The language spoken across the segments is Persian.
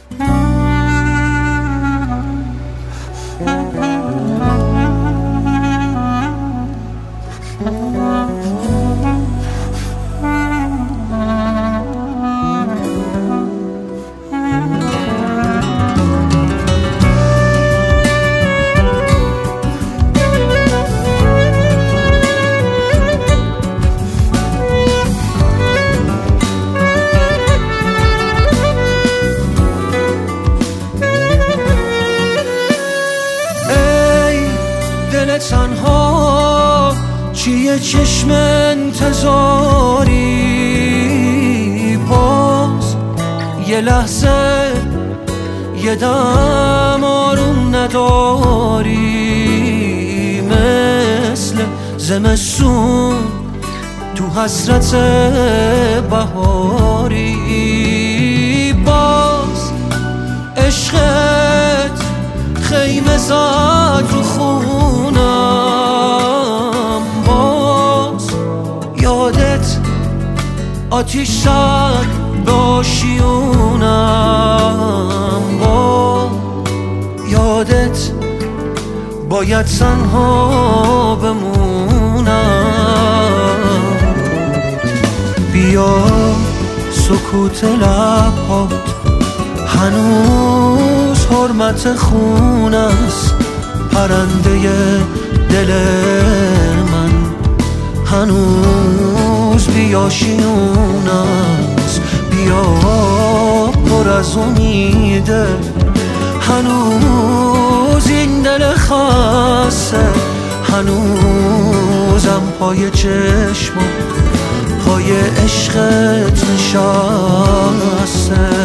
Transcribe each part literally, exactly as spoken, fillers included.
تنها چیه چشم انتظاری، باز یه لحظه یه دم آروم نداری، مثل زمستون تو حسرت بهاری، باز عشقت خیمه زد رو خونم، باز یادت آتیش زد به آشیونم، باز یادت باید تنها بمونم. بیا سکوت لبات هنوز حرمت خون است، پرنده دل من هنوز بیاشیون است. بیا پر از امیده هنوز این دل خسته، هنوزم پای چشمات پای عشقت نشسته.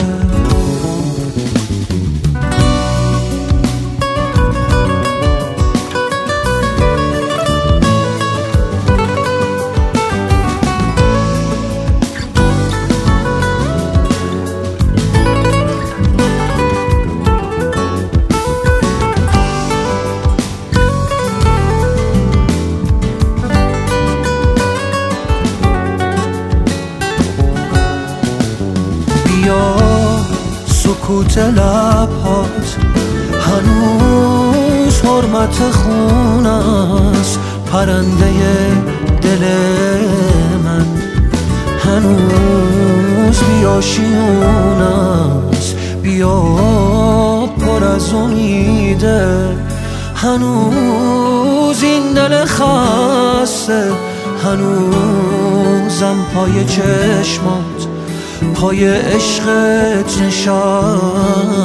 بیا سکوت لبات هنوز حرمت خون است، پرنده دل من هنوز بیاشیون است. بیا پر از امیده هنوز این دل خسته، هنوزم پای چشمات پای عشقت نشسته.